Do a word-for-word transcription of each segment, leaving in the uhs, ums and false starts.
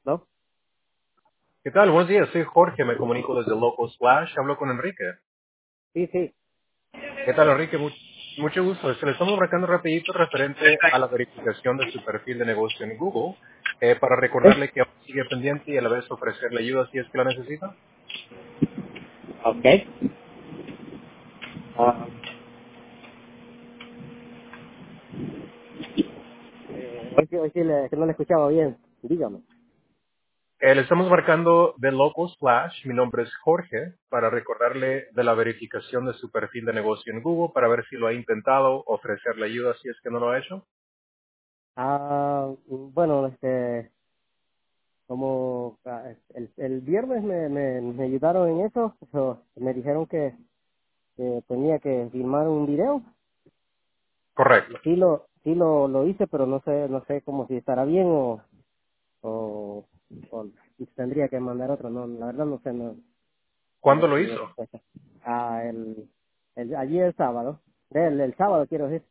¿No? ¿Qué tal? Buenos días, soy Jorge, me comunico desde Local Splash, hablo con Enrique. Sí, sí. ¿Qué tal, Enrique? Mu- mucho gusto. Se le estamos marcando rapidito referente a la verificación de su perfil de negocio en Google, eh, para ¿Eh? recordarle que aún sigue pendiente y a la vez ofrecerle ayuda si es que la necesita. Ok. Ah, eh, hoy, sí- hoy sí le, que no le escuchaba bien. Dígame. Eh, le estamos marcando de Local Splash, mi nombre es Jorge, para recordarle de la verificación de su perfil de negocio en Google para ver si lo ha intentado, ofrecerle ayuda si es que no lo ha hecho. Ah, bueno, este, como ah, el, el viernes me, me, me ayudaron en eso, so, me dijeron que, que tenía que filmar un video. Correcto. Sí lo, sí lo, lo hice, pero no sé, no sé cómo si estará bien o, o, o si tendría que mandar otro. No, la verdad no sé, no, no ¿Cuándo lo recibí hizo? respuesta. Ah, el, el, allí el sábado. El, el sábado quiero decir.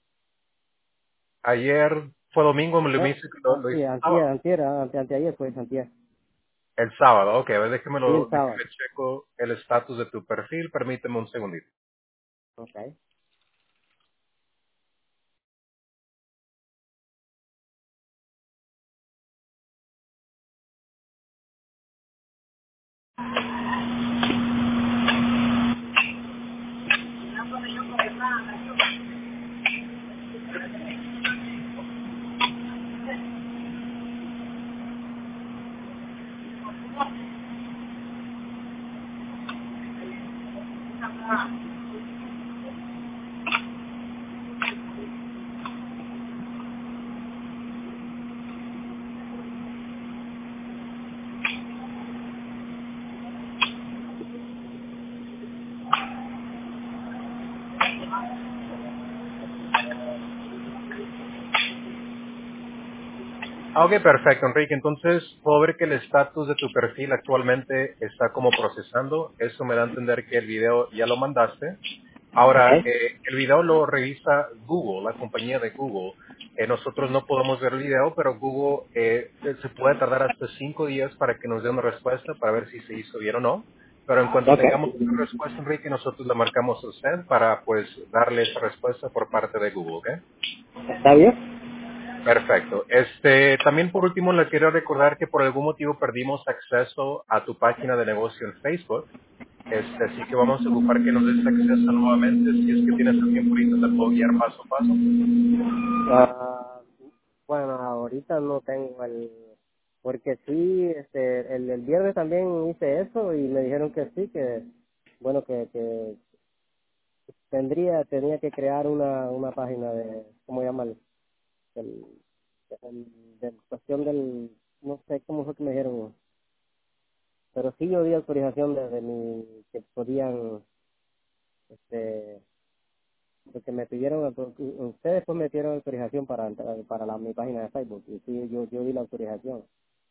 Ayer fue domingo, me lo No, dice que lo, ah, lo sí, hizo el antier, sábado. antier, ah, ante, anteayer pues, antier. El sábado, ok, a ver, déjeme, Sí, lo, el sábado. déjeme checo el estatus de tu perfil, permíteme un segundito. Okay. Ah, ok, perfecto, Enrique. Entonces, puedo ver que el estatus de tu perfil actualmente está como procesando. Eso me da a entender que el video ya lo mandaste. Ahora, Okay. eh, el video lo revisa Google, la compañía de Google. Eh, nosotros no podemos ver el video, pero Google eh, se puede tardar hasta cinco días para que nos dé una respuesta para ver si se hizo bien o no. Pero en cuanto tengamos Okay. una respuesta, Enrique, nosotros la marcamos a usted para pues darle esa respuesta por parte de Google, ¿ok? ¿Está bien? Perfecto. Este, también por último le quiero recordar que por algún motivo perdimos acceso a tu página de negocio en Facebook. Este, así que vamos a ocupar que nos des acceso nuevamente. Si es que tienes el tiempo ahorita, te puedo guiar paso a paso. Ah, bueno, ahorita no tengo el... Porque sí, este, el, el viernes también hice eso y me dijeron que sí, que, bueno, que, que tendría, tenía que crear una, una página de, ¿cómo llama? El, el, el- de cuestión del, no sé cómo fue que me dijeron, pero sí yo di autorización desde mi, que podían, este, porque me pidieron, auto- ustedes pues me pidieron autorización para entrar para la, mi página de Facebook y sí, yo, yo di la autorización.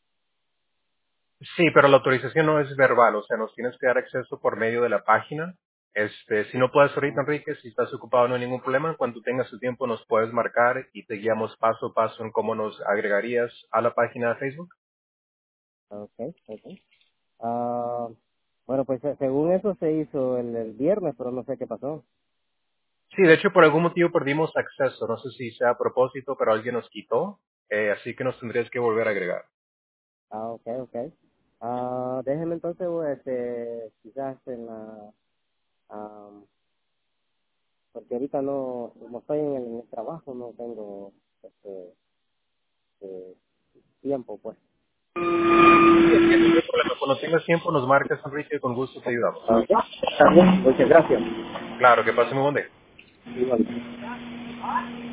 Sí, pero la autorización no es verbal, o sea, nos tienes que dar acceso por medio de la página. Este, si no puedes ahorita, Enrique, si estás ocupado no hay ningún problema. Cuando tengas tu tiempo nos puedes marcar y te guiamos paso a paso en cómo nos agregarías a la página de Facebook. Okay, okay. Ah, bueno, pues eh, según eso se hizo el, el viernes, pero no sé qué pasó. Sí, de hecho, por algún motivo perdimos acceso. No sé si sea a propósito, pero alguien nos quitó. Eh, así que nos tendrías que volver a agregar. Ah, okay, okay. Ah, déjeme entonces, pues, este, quizás en la, ah, porque ahorita no, como estoy en el, en el trabajo, no tengo, este, eh, tiempo, pues. Sí, entiendo, no hay problema. Cuando tengas tiempo nos marcas, Enrique, y con gusto te ayudamos. Ah, ya, está bien, muchas gracias. Claro, que pase muy buen día. Igual.